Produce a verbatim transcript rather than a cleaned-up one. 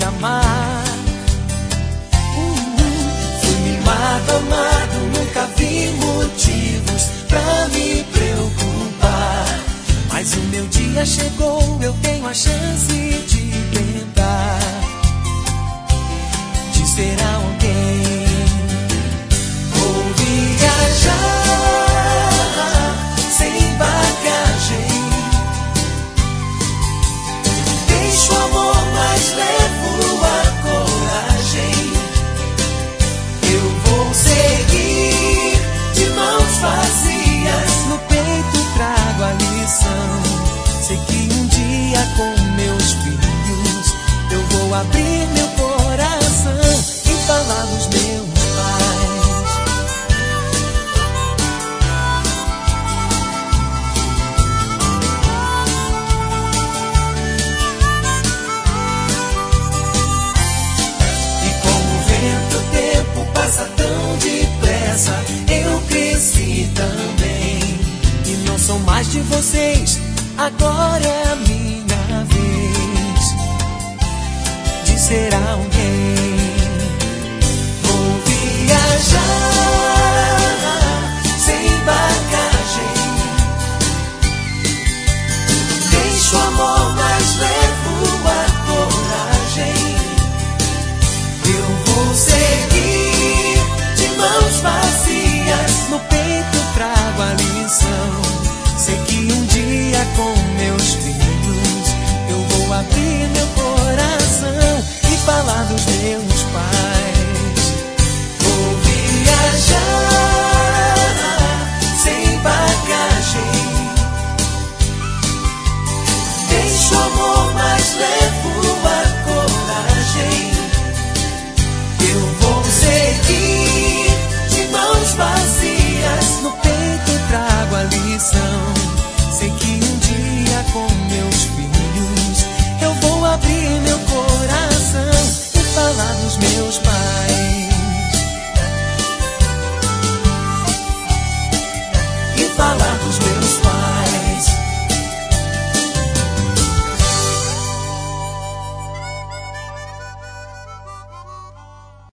de amar. Uhum. Fui mimado, amado, nunca vi motivos pra me preocupar. Mas o meu dia chegou, eu tenho a chance de tentar, de ser alguém. Vou viajar sem bagagem, deixo o amor, mas levo a coragem. Eu vou seguir de mãos vazias, no peito trago a lição. Sei que um dia com meus filhos eu vou abrir meu coração e falar dos meus pais. E como o vento, o tempo passa tão depressa, eu cresci também e não sou mais de vocês. Agora é a minha vez de ser alguém. Vou viajar sem bagagem, deixo o amor na